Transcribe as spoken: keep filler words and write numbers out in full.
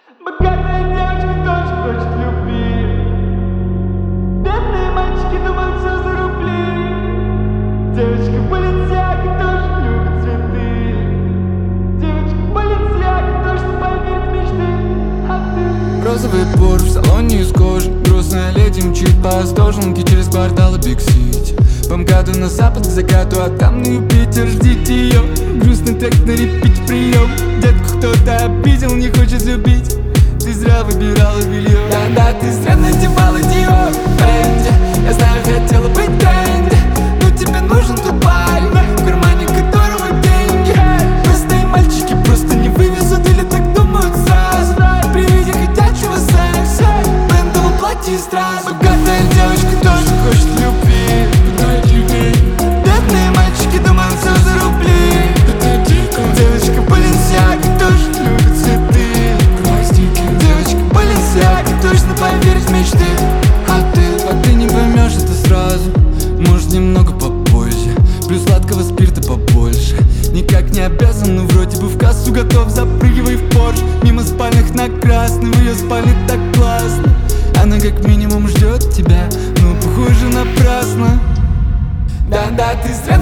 Богатая девочка тоже хочет любви. Бедные мальчики думают все за рубли. Девочка Баленсиага тоже любит цветы. Девочка Баленсиага тоже поверит в мечты. А ты? Розовый порш в салоне из кожи. Грустная леди мчит по Остоженке через кварталы Биг-Сити. По МКАДу на запад к закату, а там на Юпитер, ждите ее. Грустный текст на репите прием. Детку кто-то обидел, не хочет любить. Ты зря выбирала белье. Да-да, ты зря надевала Диор Фэнди. Я знаю, хотела быть тренди, но тебе нужен тот парень, в кармане которого деньги. Простые мальчики просто не вывезут или так думают сразу. При виде хотячего секса, в брендовом платье и страз. Богатая девочка тоже хочет любви. Бедные мальчики думают все за рубли. Девочка Баленсиага тоже любит цветы. Девочка Баленсиага точно поверит в мечты. А ты, а ты не поймешь это сразу. Может немного попозже. Плюс сладкого спирта побольше. Никак не обязан, но вроде бы в кассу готов. Запрыгивай в Порш. Мимо спальных на красный. В ее спальне так классно. Она как минимум ждет тебя, но похоже напрасно. Да-да, ты зря